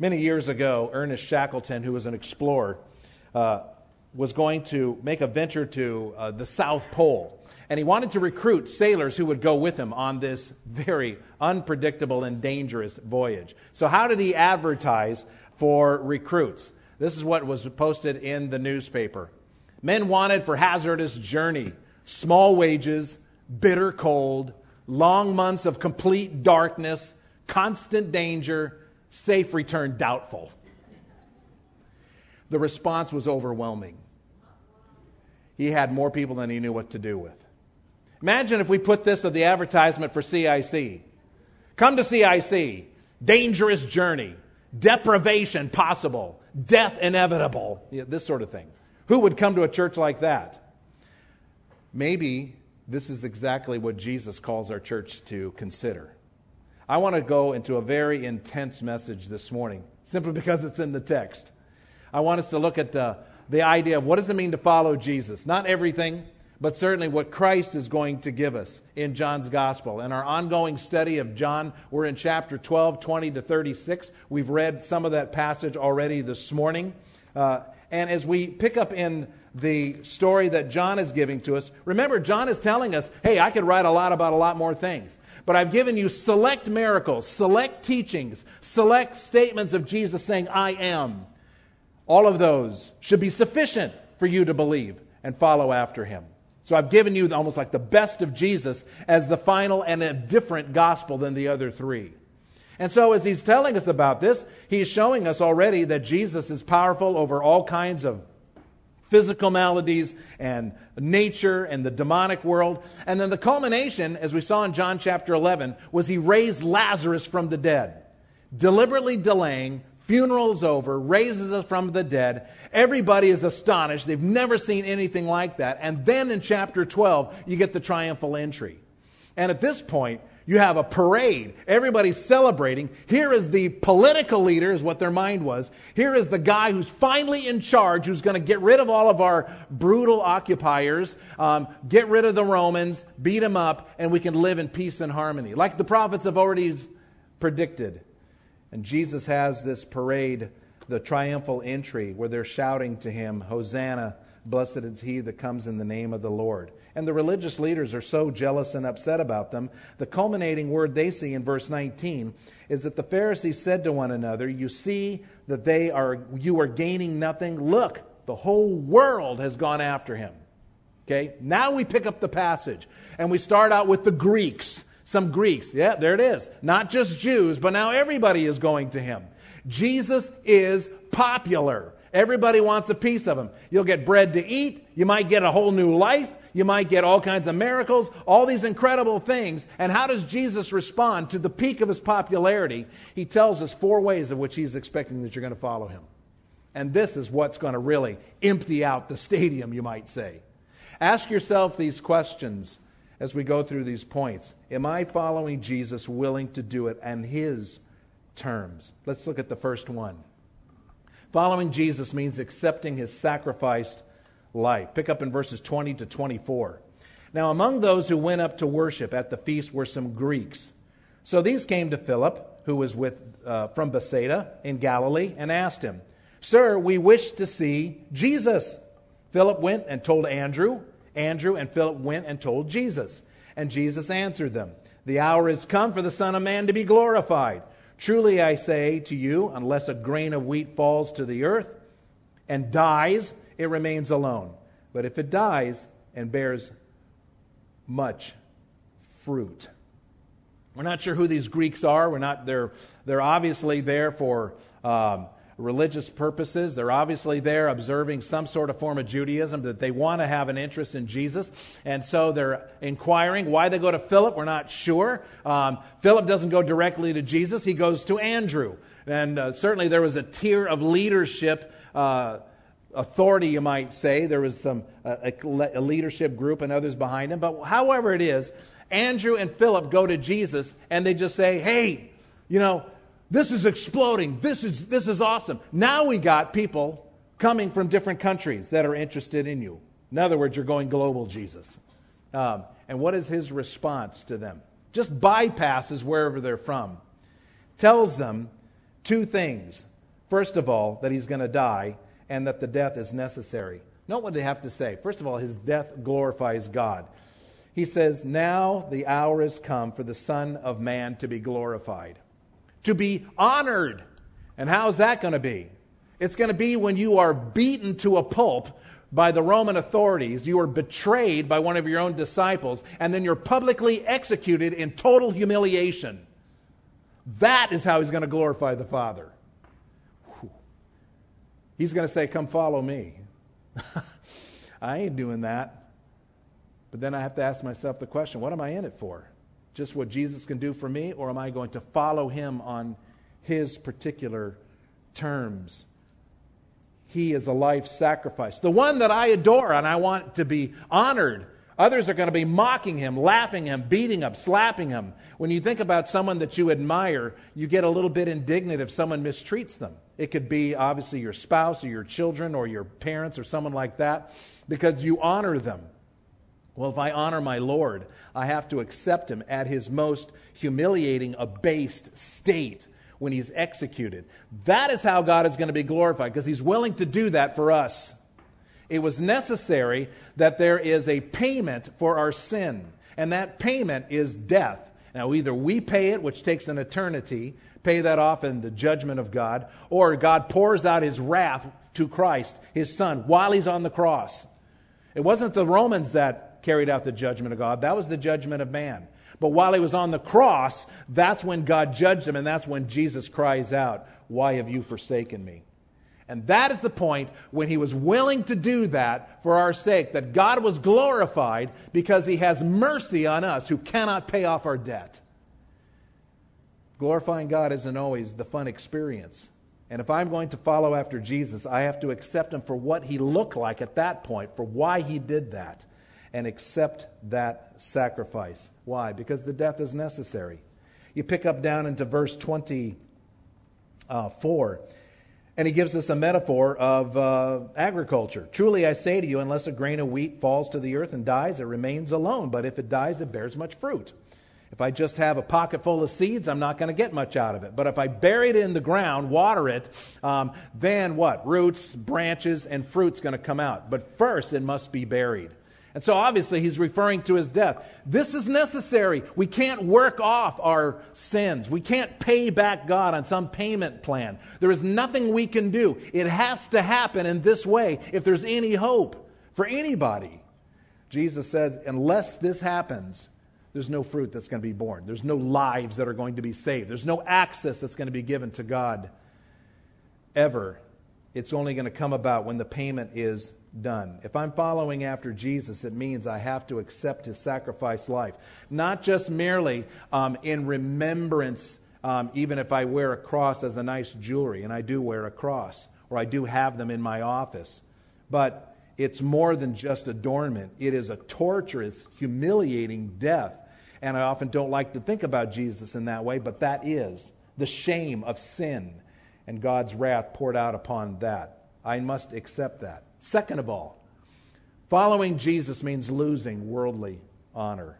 Many years ago, Ernest Shackleton, who was an explorer, was going to make a venture to the South Pole. And he wanted to recruit sailors who would go with him on this very unpredictable and dangerous voyage. So how did he advertise for recruits? This is what was posted in the newspaper. Men wanted for hazardous journey, small wages, bitter cold, long months of complete darkness, constant danger, safe return doubtful. The response was overwhelming. He had more people than he knew what to do with. Imagine if we put this as the advertisement for CIC. Come to CIC. Dangerous journey. Deprivation possible. Death inevitable. This sort of thing. Who would come to a church like that? Maybe this is exactly what Jesus calls our church to consider. I want to go into a very intense message this morning, simply because it's in the text. I want us to look at the idea of what does it mean to follow Jesus. Not everything, but certainly what Christ is going to give us in John's Gospel. In our ongoing study of John, we're in chapter 12, 20 to 36. We've read some of that passage already this morning. And as we pick up in the story that John is giving to us, remember, John is telling us, hey, I could write a lot about a lot more things. But I've given you select miracles, select teachings, select statements of Jesus saying, I am. All of those should be sufficient for you to believe and follow after him. So I've given you almost like the best of Jesus as the final and a different gospel than the other three. And so as he's telling us about this, he's showing us already that Jesus is powerful over all kinds of physical maladies and nature and the demonic world. And then the culmination, as we saw in John chapter 11, was he raised Lazarus from the dead, deliberately delaying. Funeral's over, raises us from the dead. Everybody is astonished. They've never seen anything like that. And then in chapter 12, you get the triumphal entry. And at this point, you have a parade. Everybody's celebrating. Here is the political leader, is what their mind was. Here is the guy who's finally in charge, who's going to get rid of all of our brutal occupiers, get rid of the Romans, beat them up, and we can live in peace and harmony, like the prophets have already predicted. And Jesus has this parade, the triumphal entry, where they're shouting to him, Hosanna, blessed is he that comes in the name of the Lord. And the religious leaders are so jealous and upset about them. The culminating word they see in verse 19 is that the Pharisees said to one another, you see that you are gaining nothing. Look, the whole world has gone after him. Okay, now we pick up the passage and we start out with the Greeks. Some Greeks, yeah, there it is. Not just Jews, but now everybody is going to him. Jesus is popular. Everybody wants a piece of him. You'll get bread to eat. You might get a whole new life. You might get all kinds of miracles, all these incredible things. And how does Jesus respond to the peak of his popularity? He tells us 4 ways of which he's expecting that you're going to follow him. And this is what's going to really empty out the stadium, you might say. Ask yourself these questions as we go through these points. Am I following Jesus, willing to do it on his terms? Let's look at the first one. Following Jesus means accepting his sacrificed life. Pick up in verses 20 to 24. Now among those who went up to worship at the feast were some Greeks. So these came to Philip, who was from Bethsaida in Galilee, and asked him, Sir, we wish to see Jesus. Philip went and told Andrew. Andrew and Philip went and told Jesus. And Jesus answered them, The hour is come for the Son of Man to be glorified. Truly I say to you, unless a grain of wheat falls to the earth and dies, it remains alone. But if it dies and bears much fruit. We're not sure who these Greeks are. They're obviously there for religious purposes. They're obviously there observing some sort of form of Judaism, that they want to have an interest in Jesus. And so they're inquiring. Why they go to Philip, we're not sure. Philip doesn't go directly to Jesus. He goes to Andrew. And certainly there was a tier of leadership authority, you might say. There was a leadership group and others behind him. But however it is, Andrew and Philip go to Jesus and they just say, hey, this is exploding. This is awesome. Now we got people coming from different countries that are interested in you. In other words, you're going global, Jesus. And what is his response to them? Just bypasses wherever they're from. Tells them 2 things. First of all, that he's going to die and that the death is necessary. Note what they have to say. First of all, his death glorifies God. He says, now the hour has come for the Son of Man to be glorified, to be honored. And how is that going to be? It's going to be when you are beaten to a pulp by the Roman authorities, you are betrayed by one of your own disciples, and then you're publicly executed in total humiliation. That is how he's going to glorify the Father. Whew. He's going to say, come follow me. I ain't doing that. But then I have to ask myself the question, what am I in it for? Just what Jesus can do for me, or am I going to follow him on his particular terms? He is a life sacrifice. The one that I adore and I want to be honored. Others are going to be mocking him, laughing him, beating him, slapping him. When you think about someone that you admire, you get a little bit indignant if someone mistreats them. It could be obviously your spouse or your children or your parents or someone like that, because you honor them. Well, if I honor my Lord, I have to accept him at his most humiliating, abased state when he's executed. That is how God is going to be glorified, because he's willing to do that for us. It was necessary that there is a payment for our sin, and that payment is death. Now, either we pay it, which takes an eternity, pay that off in the judgment of God, or God pours out his wrath to Christ, his Son, while he's on the cross. It wasn't the Romans that carried out the judgment of God. That was the judgment of man. But while he was on the cross, that's when God judged him, and that's when Jesus cries out, why have you forsaken me? And that is the point when he was willing to do that for our sake, that God was glorified because he has mercy on us who cannot pay off our debt. Glorifying God isn't always the fun experience. And if I'm going to follow after Jesus, I have to accept him for what he looked like at that point, for why he did that, and accept that sacrifice. Why? Because the death is necessary. You pick up down into verse 24, and he gives us a metaphor of agriculture. Truly I say to you, unless a grain of wheat falls to the earth and dies, it remains alone. But if it dies, it bears much fruit. If I just have a pocket full of seeds, I'm not going to get much out of it. But if I bury it in the ground, water it, then what? Roots, branches, and fruit's going to come out. But first, it must be buried. And so obviously he's referring to his death. This is necessary. We can't work off our sins. We can't pay back God on some payment plan. There is nothing we can do. It has to happen in this way if there's any hope for anybody. Jesus says, unless this happens, there's no fruit that's going to be born. There's no lives that are going to be saved. There's no access that's going to be given to God ever. It's only going to come about when the payment is done. If I'm following after Jesus, it means I have to accept his sacrifice life. Not just merely in remembrance, even if I wear a cross as a nice jewelry, and I do wear a cross, or I do have them in my office. But it's more than just adornment. It is a torturous, humiliating death. And I often don't like to think about Jesus in that way, but that is the shame of sin and God's wrath poured out upon that. I must accept that. Second of all, following Jesus means losing worldly honor.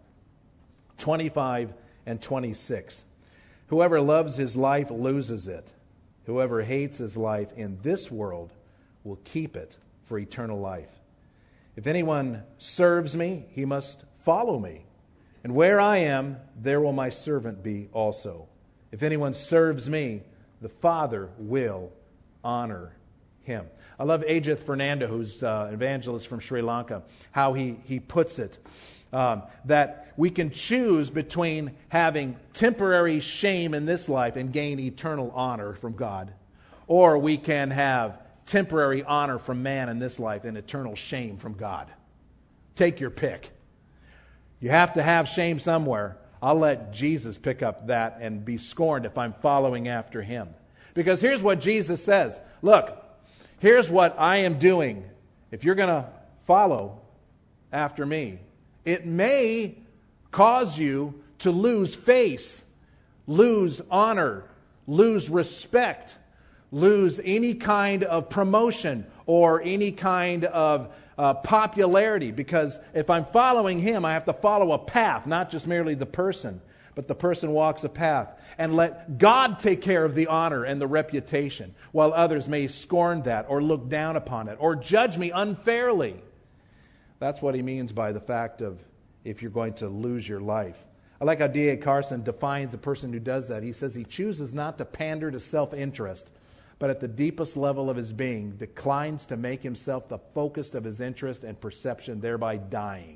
25 and 26. Whoever loves his life loses it. Whoever hates his life in this world will keep it for eternal life. If anyone serves me, he must follow me. And where I am, there will my servant be also. If anyone serves me, the Father will honor him. I love Ajith Fernando, who's an evangelist from Sri Lanka, how he puts it, that we can choose between having temporary shame in this life and gain eternal honor from God, or we can have temporary honor from man in this life and eternal shame from God. Take your pick. You have to have shame somewhere. I'll let Jesus pick up that and be scorned if I'm following after him. Because here's what Jesus says. Look, here's what I am doing. If you're going to follow after me, it may cause you to lose face, lose honor, lose respect, lose any kind of promotion or any kind of popularity. Because if I'm following him, I have to follow a path, not just merely the person. but the person walks a path, and let God take care of the honor and the reputation, while others may scorn that or look down upon it or judge me unfairly. That's what he means by the fact of if you're going to lose your life. I like how D.A. Carson defines a person who does that. He says he chooses not to pander to self-interest, but at the deepest level of his being declines to make himself the focus of his interest and perception, thereby dying.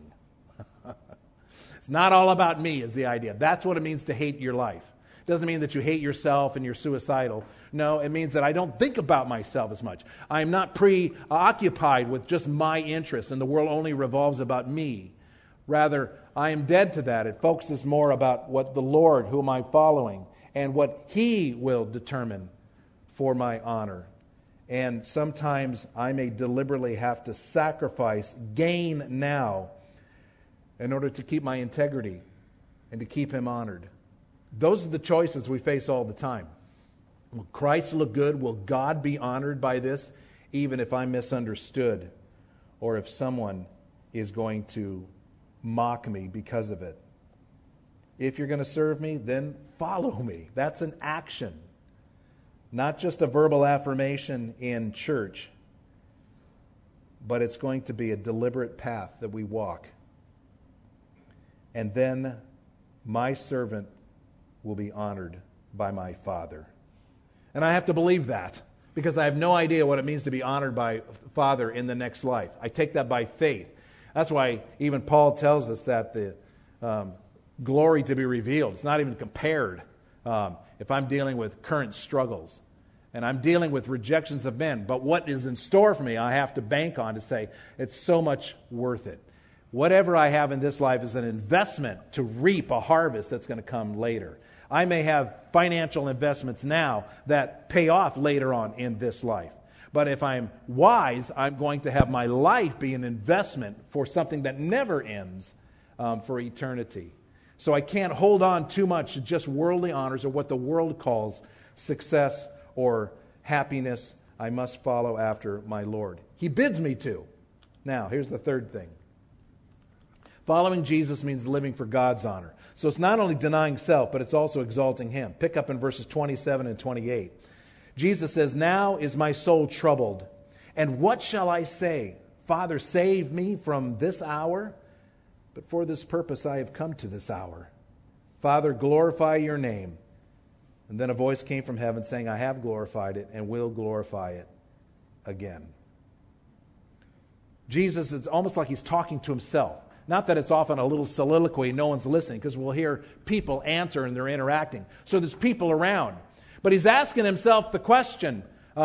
It's not all about me is the idea. That's what it means to hate your life. It doesn't mean that you hate yourself and you're suicidal. No, it means that I don't think about myself as much. I'm not preoccupied with just my interests and the world only revolves about me. Rather, I am dead to that. It focuses more about what the Lord, whom I'm following, and what He will determine for my honor. And sometimes I may deliberately have to sacrifice gain now in order to keep my integrity and to keep Him honored. Those are the choices we face all the time. Will Christ look good? Will God be honored by this, even if I'm misunderstood or if someone is going to mock me because of it? If you're going to serve me, then follow me. That's an action. Not just a verbal affirmation in church, but it's going to be a deliberate path that we walk. And then my servant will be honored by my Father. And I have to believe that because I have no idea what it means to be honored by Father in the next life. I take that by faith. That's why even Paul tells us that the glory to be revealed, it's not even compared. If I'm dealing with current struggles and I'm dealing with rejections of men, but what is in store for me, I have to bank on to say it's so much worth it. Whatever I have in this life is an investment to reap a harvest that's going to come later. I may have financial investments now that pay off later on in this life. But if I'm wise, I'm going to have my life be an investment for something that never ends for eternity. So I can't hold on too much to just worldly honors or what the world calls success or happiness. I must follow after my Lord. He bids me to. Now, here's the third thing. Following Jesus means living for God's honor. So it's not only denying self, but it's also exalting Him. Pick up in verses 27 and 28. Jesus says, "Now is my soul troubled, and what shall I say? Father, save me from this hour? But for this purpose I have come to this hour. Father, glorify your name." And then a voice came from heaven saying, "I have glorified it and will glorify it again." Jesus is almost like He's talking to Himself. Not that it's often a little soliloquy, no one's listening, because we'll hear people answer and they're interacting. So there's people around. But He's asking Himself the question.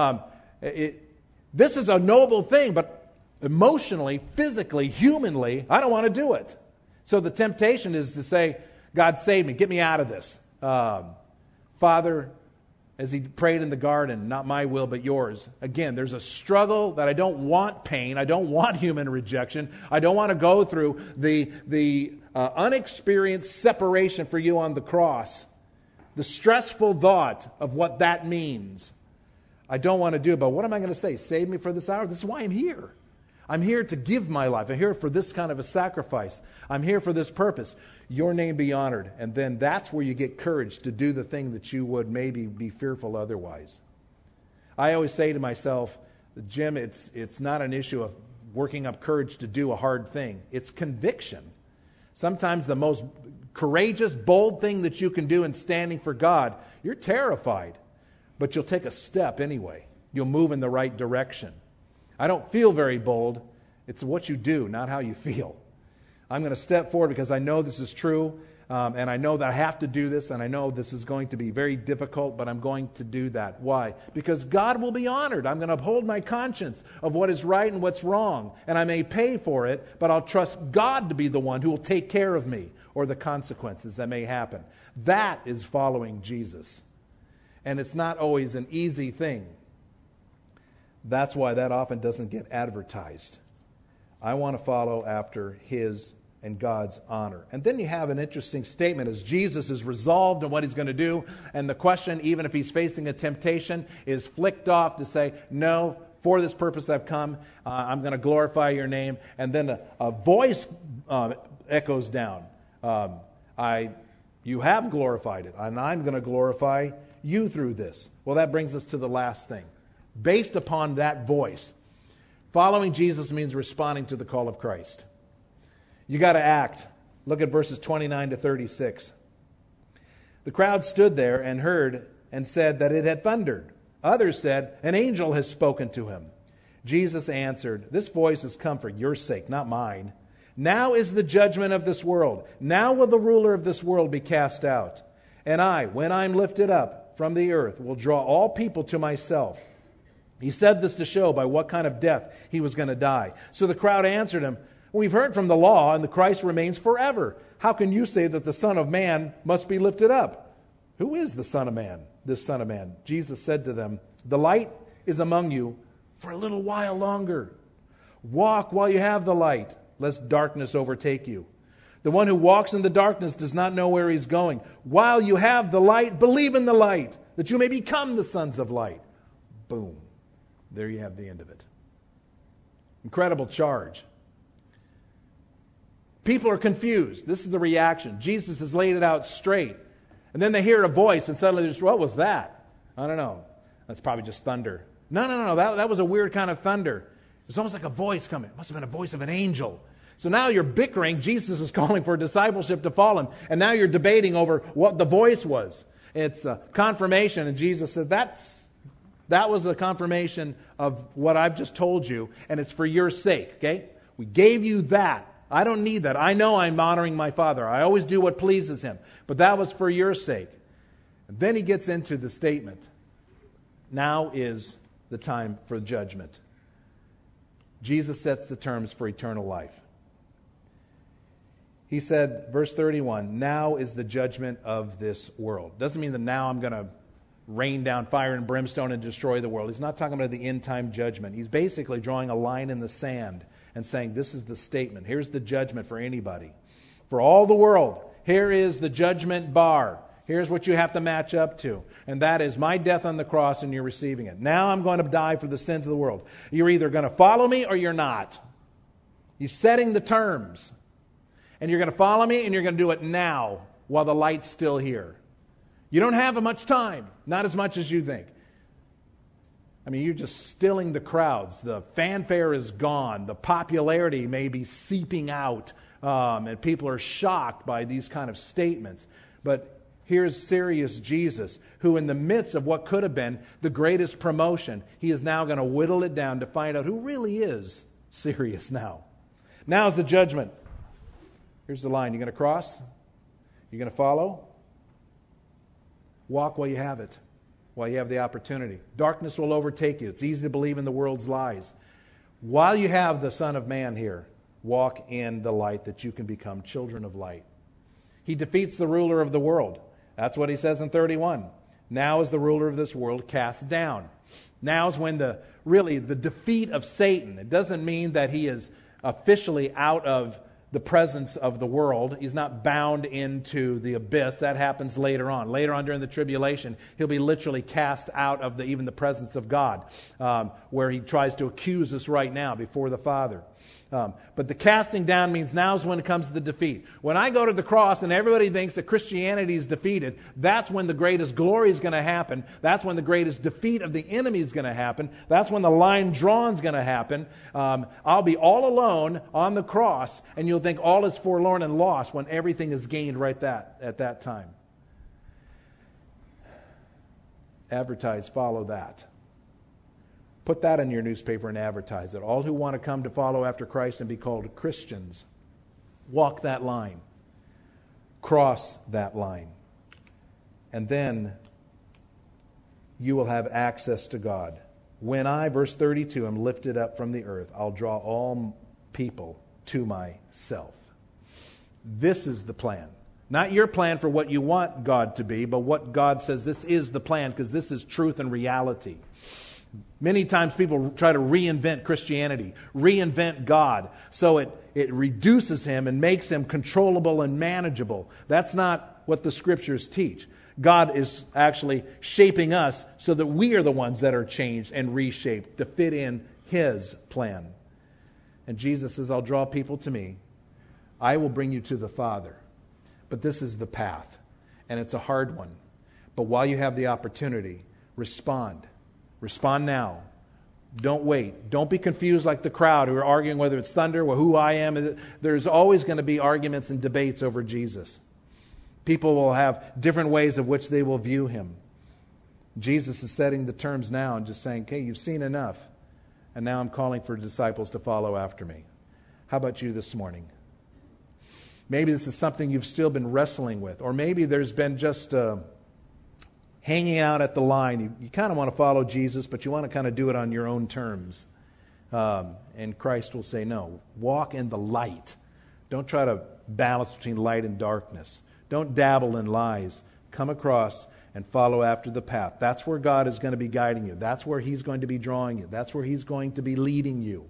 This is a noble thing, but emotionally, physically, humanly, I don't want to do it. So the temptation is to say, "God, save me, get me out of this." Father, as He prayed in the garden, "Not my will, but yours." Again, there's a struggle that I don't want pain. I don't want human rejection. I don't want to go through the unexperienced separation for you on the cross. The stressful thought of what that means. I don't want to do it, but what am I going to say? Save me for this hour? This is why I'm here. I'm here to give my life. I'm here for this kind of a sacrifice. I'm here for this purpose. Your name be honored. And then that's where you get courage to do the thing that you would maybe be fearful otherwise. I always say to myself, Jim, it's not an issue of working up courage to do a hard thing. It's conviction. Sometimes the most courageous, bold thing that you can do in standing for God, you're terrified, but you'll take a step anyway. You'll move in the right direction. I don't feel very bold. It's what you do, not how you feel. I'm going to step forward because I know this is true, and I know that I have to do this, and I know this is going to be very difficult, but I'm going to do that. Why? Because God will be honored. I'm going to uphold my conscience of what is right and what's wrong, and I may pay for it, but I'll trust God to be the one who will take care of me or the consequences that may happen. That is following Jesus. And it's not always an easy thing. That's why that often doesn't get advertised. I want to follow after His and God's honor. And then you have an interesting statement as Jesus is resolved in what He's going to do, and the question, even if He's facing a temptation, is flicked off to say, "No, for this purpose I've come. I'm going to glorify your name." And then a voice echoes down. I You have glorified it, and I'm going to glorify you through this. Well, that brings us to the last thing. Based upon that voice, following Jesus means responding to the call of Christ. You got to act. Look at verses 29 to 36. The crowd stood there and heard and said that it had thundered. Others said, an angel has spoken to him. Jesus answered, this voice has come for your sake, not mine. Now is the judgment of this world. Now will the ruler of this world be cast out. And I, when I'm lifted up from the earth, will draw all people to myself. He said this to show by what kind of death he was going to die. So the crowd answered him, we've heard from the law, and the Christ remains forever. How can you say that the Son of Man must be lifted up? Who is the Son of Man, this Son of Man? Jesus said to them, the light is among you for a little while longer. Walk while you have the light, lest darkness overtake you. The one who walks in the darkness does not know where he's going. While you have the light, believe in the light, that you may become the sons of light. Boom. There you have the end of it. Incredible charge. People are confused. This is the reaction. Jesus has laid it out straight. And then they hear a voice and suddenly they're just, what was that? I don't know. That's probably just thunder. No. That was a weird kind of thunder. It was almost like a voice coming. It must have been a voice of an angel. So now you're bickering. Jesus is calling for discipleship to follow him. And now you're debating over what the voice was. It's a confirmation. And Jesus said, that was the confirmation of what I've just told you. And it's for your sake. Okay? We gave you that. I don't need that. I know I'm honoring my Father. I always do what pleases him. But that was for your sake. And then he gets into the statement. Now is the time for judgment. Jesus sets the terms for eternal life. He said, verse 31, now is the judgment of this world. Doesn't mean that now I'm going to rain down fire and brimstone and destroy the world. He's not talking about the end time judgment. He's basically drawing a line in the sand and saying, this is the statement. Here's the judgment for anybody. For all the world, here is the judgment bar. Here's what you have to match up to. And that is my death on the cross, and you're receiving it. Now I'm going to die for the sins of the world. You're either going to follow me or you're not. He's setting the terms. And you're going to follow me, and you're going to do it now while the light's still here. You don't have much time. Not as much as you think. I mean, you're just stilling the crowds. The fanfare is gone. The popularity may be seeping out. And people are shocked by these kind of statements. But here's serious Jesus, who in the midst of what could have been the greatest promotion, he is now going to whittle it down to find out who really is serious now. Now's the judgment. Here's the line. You're going to cross? You're going to follow? Walk while you have it, while you have the opportunity. Darkness will overtake you. It's easy to believe in the world's lies. While you have the Son of Man here, walk in the light that you can become children of light. He defeats the ruler of the world. That's what he says in 31. Now is the ruler of this world cast down. Now is when the defeat of Satan. It doesn't mean that he is officially out of the presence of the world. He's not bound into the abyss. That happens later on. Later on during the tribulation, he'll be literally cast out of even the presence of God, where he tries to accuse us right now before the Father. But the casting down means now is when it comes to the defeat. When I go to the cross and everybody thinks that Christianity is defeated, that's when the greatest glory is going to happen. That's when the greatest defeat of the enemy is going to happen. That's when the line drawn is going to happen. I'll be all alone on the cross, and you'll think all is forlorn and lost when everything is gained at that time. Advertise, follow that. Put that in your newspaper and advertise it. All who want to come to follow after Christ and be called Christians, walk that line. Cross that line. And then you will have access to God. When I, verse 32, am lifted up from the earth, I'll draw all people to myself. This is the plan. Not your plan for what you want God to be, but what God says this is the plan, because this is truth and reality. Many times people try to reinvent Christianity, reinvent God, so it reduces him and makes him controllable and manageable. That's not what the Scriptures teach. God is actually shaping us so that we are the ones that are changed and reshaped to fit in his plan. And Jesus says, I'll draw people to me. I will bring you to the Father. But this is the path. and it's a hard one. But while you have the opportunity, respond. Respond now. Don't wait. Don't be confused like the crowd who are arguing whether it's thunder or who I am. There's always going to be arguments and debates over Jesus. People will have different ways of which they will view him. Jesus is setting the terms now and just saying, okay, you've seen enough. And now I'm calling for disciples to follow after me. How about you this morning? Maybe this is something you've still been wrestling with. Or maybe there's been just hanging out at the line. You kind of want to follow Jesus, but you want to kind of do it on your own terms. And Christ will say, no, walk in the light. Don't try to balance between light and darkness. Don't dabble in lies. Come across and follow after the path. That's where God is going to be guiding you. That's where he's going to be drawing you. That's where he's going to be leading you.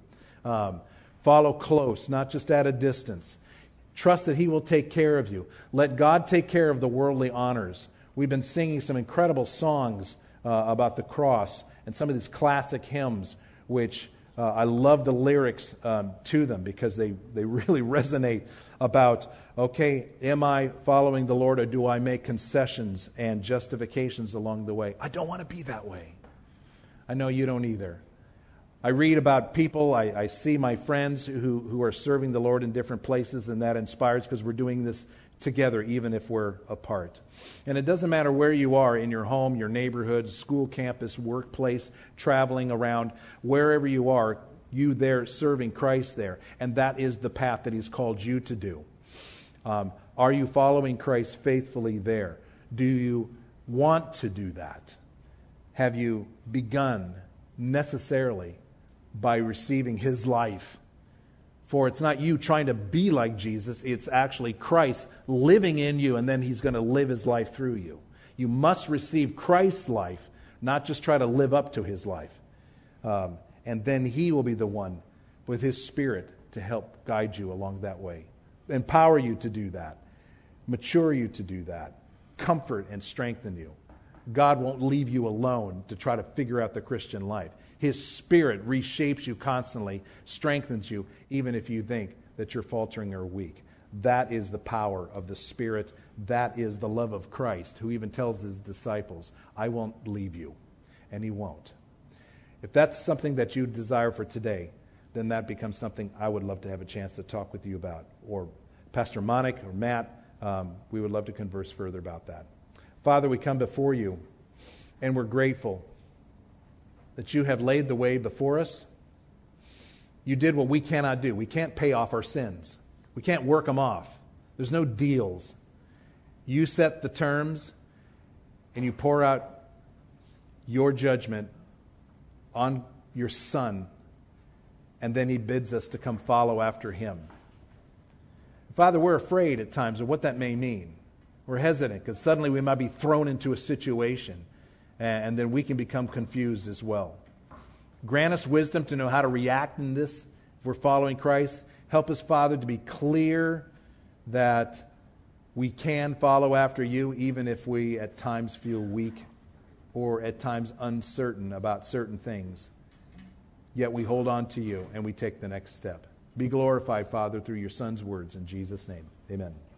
Follow close, not just at a distance. Trust that he will take care of you. Let God take care of the worldly honors. We've been singing some incredible songs about the cross and some of these classic hymns, which I love the lyrics to them because they really resonate about, okay, am I following the Lord or do I make concessions and justifications along the way? I don't want to be that way. I know you don't either. I read about people, I see my friends who are serving the Lord in different places, and that inspires because we're doing this together even if we're apart. And it doesn't matter where you are in your home, your neighborhood, school, campus, workplace, traveling around, wherever you are, you there serving Christ there. And that is the path that he's called you to do. Are you following Christ faithfully there? Do you want to do that? Have you begun necessarily by receiving his life? For it's not you trying to be like Jesus, it's actually Christ living in you, and then he's going to live his life through you. You must receive Christ's life, not just try to live up to his life. And then he will be the one with his Spirit to help guide you along that way. Empower you to do that. Mature you to do that. Comfort and strengthen you. God won't leave you alone to try to figure out the Christian life. His Spirit reshapes you constantly, strengthens you, even if you think that you're faltering or weak. That is the power of the Spirit. That is the love of Christ, who even tells his disciples, I won't leave you. And he won't. If that's something that you desire for today, then that becomes something I would love to have a chance to talk with you about. Or Pastor Monick or Matt, we would love to converse further about that. Father, we come before you, and we're grateful that you have laid the way before us. You did what we cannot do. We can't pay off our sins. We can't work them off. There's no deals. You set the terms, and you pour out your judgment on your Son, and then he bids us to come follow after him. Father, we're afraid at times of what that may mean. We're hesitant because suddenly we might be thrown into a situation, and then we can become confused as well. Grant us wisdom to know how to react in this if we're following Christ. Help us, Father, to be clear that we can follow after you even if we at times feel weak or at times uncertain about certain things. Yet we hold on to you and we take the next step. Be glorified, Father, through your Son's words. In Jesus' name, amen.